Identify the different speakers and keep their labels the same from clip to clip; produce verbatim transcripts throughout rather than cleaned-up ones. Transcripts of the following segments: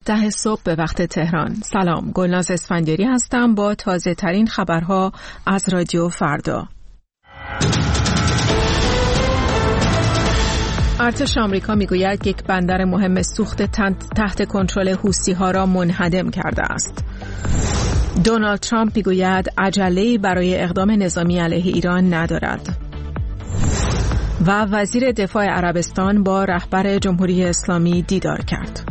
Speaker 1: ده صبح به وقت تهران. سلام، گلناز اسفندیاری هستم با تازه ترین خبرها از رادیو فردا. ارتش آمریکا میگوید یک بندر مهم سوخت تحت کنترل حوثی‌ها را منهدم کرده است. دونالد ترامپ میگوید عجله‌ای برای اقدام نظامی علیه ایران ندارد. و وزیر دفاع عربستان با رهبر جمهوری اسلامی دیدار کرد.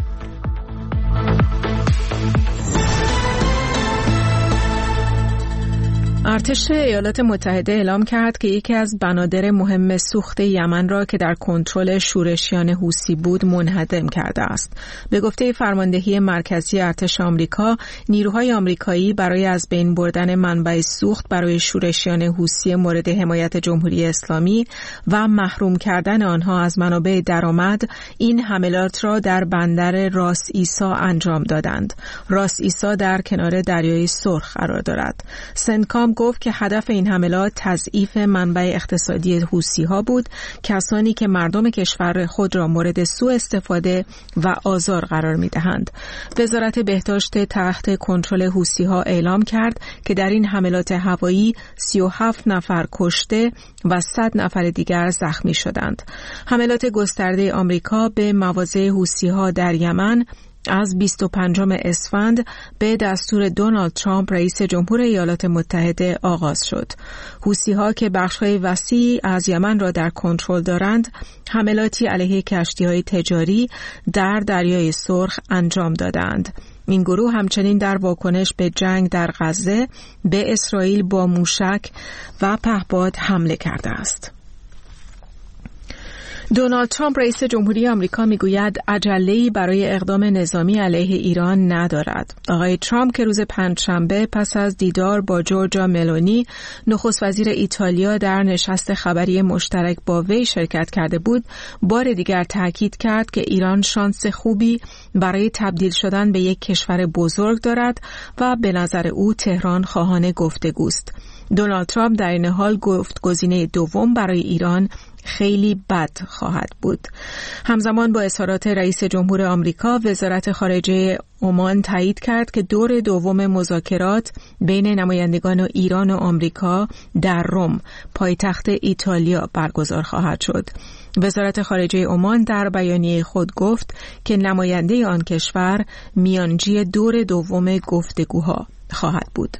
Speaker 1: ارتش ایالات متحده اعلام کرد که یکی از بنادر مهم سوخت یمن را که در کنترل شورشیان حوثی بود منهدم کرده است. به گفته فرماندهی مرکزی ارتش آمریکا، نیروهای آمریکایی برای از بین بردن منبع سوخت برای شورشیان حوثی مورد حمایت جمهوری اسلامی و محروم کردن آنها از منابع درآمد این حملات را در بندر راس عیسی انجام دادند. راس عیسی در کنار دریای سرخ قرار دارد. سنتکام گفت که هدف این حملات تضعیف منبع اقتصادی حوثی‌ها بود، کسانی که مردم کشور خود را مورد سوء استفاده و آزار قرار می‌دهند. وزارت بهداشت تحت کنترل حوثی‌ها اعلام کرد که در این حملات هوایی سی و هفت نفر کشته و صد نفر دیگر زخمی شدند. حملات گسترده آمریکا به مواضع حوثی‌ها در یمن از بیست و پنجم اسفند به دستور دونالد ترامپ رئیس جمهور ایالات متحده آغاز شد. حوثی‌ها که بخش‌های وسیعی از یمن را در کنترل دارند، حملاتی علیه کشتی‌های تجاری در دریای سرخ انجام دادند. این گروه همچنین در واکنش به جنگ در غزه به اسرائیل با موشک و پهپاد حمله کرده است. دونالد ترامپ رئیس جمهوری آمریکا میگوید عجله‌ای برای اقدام نظامی علیه ایران ندارد. آقای ترامپ که روز پنجشنبه پس از دیدار با جورجا ملونی نخست وزیر ایتالیا در نشست خبری مشترک با وی شرکت کرده بود، بار دیگر تاکید کرد که ایران شانس خوبی برای تبدیل شدن به یک کشور بزرگ دارد و به نظر او تهران خواهان گفتگوست. دونالد ترامپ در این حال گفت گزینه دوم برای ایران خیلی بد خواهد بود. همزمان با اظهارات رئیس جمهور آمریکا، وزارت خارجه عمان تایید کرد که دور دوم مذاکرات بین نمایندگان ایران و آمریکا در روم، پایتخت ایتالیا، برگزار خواهد شد. وزارت خارجه عمان در بیانیه خود گفت که نماینده آن کشور میانجی دور دوم گفتگوها خواهد بود.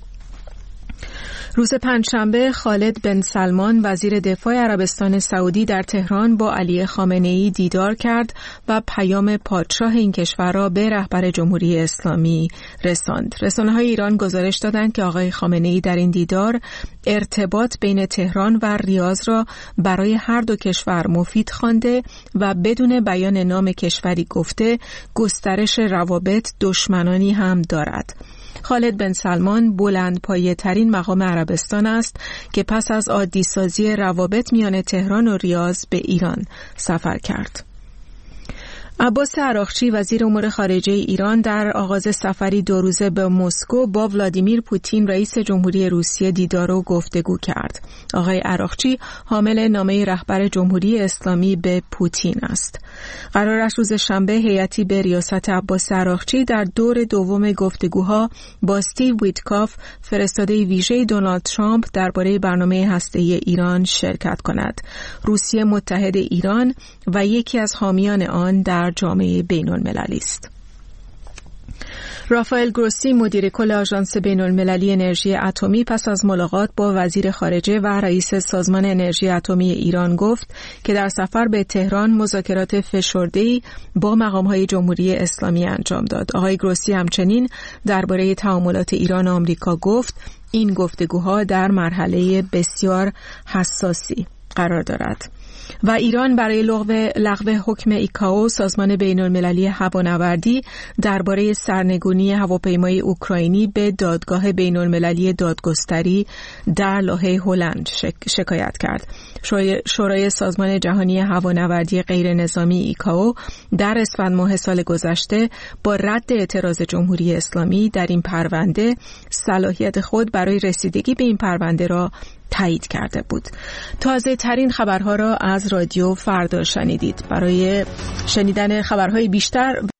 Speaker 1: روز پنجشنبه خالد بن سلمان وزیر دفاع عربستان سعودی در تهران با علی خامنه‌ای دیدار کرد و پیام پادشاه این کشور را به رهبر جمهوری اسلامی رساند. رسانه‌های ایران گزارش دادند که آقای خامنه‌ای در این دیدار ارتباط بین تهران و ریاض را برای هر دو کشور مفید خوانده و بدون بیان نام کشوری گفته گسترش روابط دشمنانی هم دارد. خالد بن سلمان بلند پایه ترین مقام عربستان است که پس از عادی سازی روابط میان تهران و ریاض به ایران سفر کرد. عباس عراقچی وزیر امور خارجه ایران در آغاز سفری دو روزه به مسکو با ولادیمیر پوتین رئیس جمهوری روسیه دیدار و گفتگو کرد. آقای عراقچی حامل نامه رهبر جمهوری اسلامی به پوتین است. قرار است روز شنبه هیئتی به ریاست عباس عراقچی در دور دوم گفتگوها با استیو ویتکاف، فرستاده ویژه دونالد ترامپ درباره برنامه هسته‌ای ایران شرکت کند. روسیه متحد ایران و یکی از حامیان آن در جامعه بین المللی است. رافائل گروسی مدیر کل آژانس بین المللی انرژی اتمی پس از ملاقات با وزیر خارجه و رئیس سازمان انرژی اتمی ایران گفت که در سفر به تهران مذاکرات فشرده‌ای با مقام‌های جمهوری اسلامی انجام داد. آقای گروسی همچنین درباره تعاملات ایران و آمریکا گفت این گفتگوها در مرحله بسیار حساسی قرار دارد. و ایران برای لغو لغو حکم ایکائو سازمان بین‌المللی هوانوردی درباره سرنگونی هواپیمای اوکراینی به دادگاه بین‌المللی دادگستری در لاهه هلند شک... شکایت کرد. شورای سازمان جهانی هوانوردی غیر نظامی ایکائو در اسفند ماه سال گذشته با رد اعتراض جمهوری اسلامی در این پرونده صلاحیت خود برای رسیدگی به این پرونده را تایید کرده بود. تازه ترین خبرها را از رادیو فردا شنیدید. برای شنیدن خبرهای بیشتر